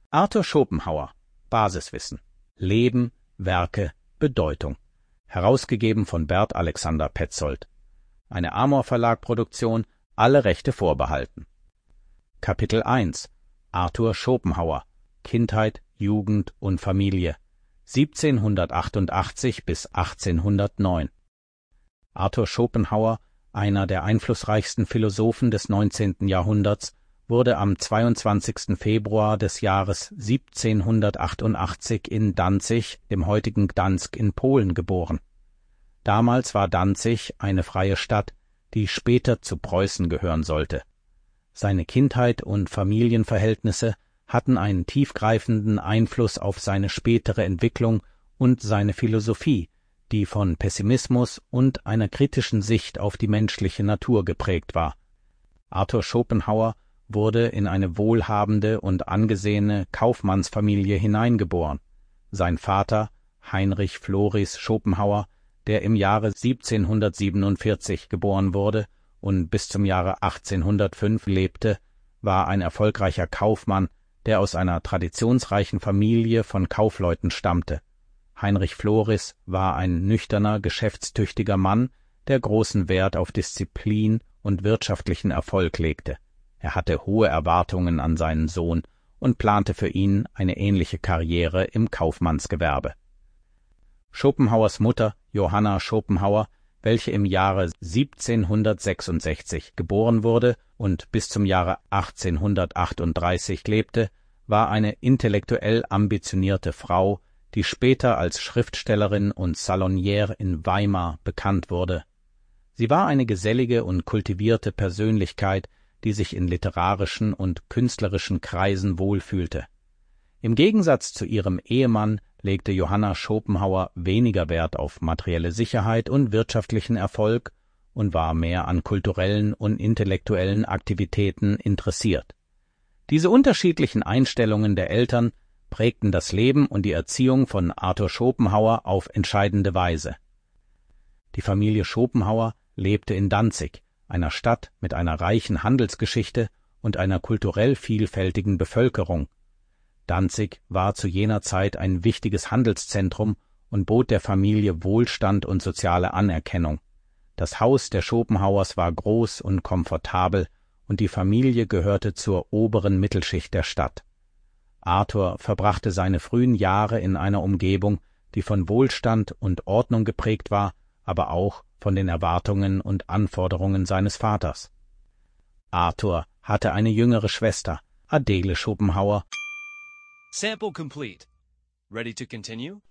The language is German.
Arthur Schopenhauer, Basiswissen. Leben, Werke, Bedeutung. Herausgegeben von Bert Alexander Petzold. Eine Amor Verlag Produktion, alle Rechte vorbehalten. Kapitel 1. Arthur Schopenhauer. Kindheit, Jugend und Familie. 1788 bis 1809. Arthur Schopenhauer, einer der einflussreichsten Philosophen des 19. Jahrhunderts, wurde am 22. Februar des Jahres 1788 in Danzig, dem heutigen Gdansk in Polen, geboren. Damals war Danzig eine freie Stadt, die später zu Preußen gehören sollte. Seine Kindheit und Familienverhältnisse hatten einen tiefgreifenden Einfluss auf seine spätere Entwicklung und seine Philosophie, die von Pessimismus und einer kritischen Sicht auf die menschliche Natur geprägt war. Arthur Schopenhauer wurde in eine wohlhabende und angesehene Kaufmannsfamilie hineingeboren. Sein Vater, Heinrich Floris Schopenhauer, der im Jahre 1747 geboren wurde und bis zum Jahre 1805 lebte, war ein erfolgreicher Kaufmann, der aus einer traditionsreichen Familie von Kaufleuten stammte. Heinrich Floris war ein nüchterner, geschäftstüchtiger Mann, der großen Wert auf Disziplin und wirtschaftlichen Erfolg legte. Er hatte hohe Erwartungen an seinen Sohn und plante für ihn eine ähnliche Karriere im Kaufmannsgewerbe. Schopenhauers Mutter, Johanna Schopenhauer, welche im Jahre 1766 geboren wurde und bis zum Jahre 1838 lebte, war eine intellektuell ambitionierte Frau, die später als Schriftstellerin und Salonière in Weimar bekannt wurde. Sie war eine gesellige und kultivierte Persönlichkeit, die sich in literarischen und künstlerischen Kreisen wohlfühlte. Im Gegensatz zu ihrem Ehemann legte Johanna Schopenhauer weniger Wert auf materielle Sicherheit und wirtschaftlichen Erfolg und war mehr an kulturellen und intellektuellen Aktivitäten interessiert. Diese unterschiedlichen Einstellungen der Eltern prägten das Leben und die Erziehung von Arthur Schopenhauer auf entscheidende Weise. Die Familie Schopenhauer lebte in Danzig, einer Stadt mit einer reichen Handelsgeschichte und einer kulturell vielfältigen Bevölkerung. Danzig war zu jener Zeit ein wichtiges Handelszentrum und bot der Familie Wohlstand und soziale Anerkennung. Das Haus der Schopenhauers war groß und komfortabel, und die Familie gehörte zur oberen Mittelschicht der Stadt. Arthur verbrachte seine frühen Jahre in einer Umgebung, die von Wohlstand und Ordnung geprägt war, aber auch von den Erwartungen und Anforderungen seines Vaters. Arthur hatte eine jüngere Schwester, Adele Schopenhauer. Sample complete. Ready to continue?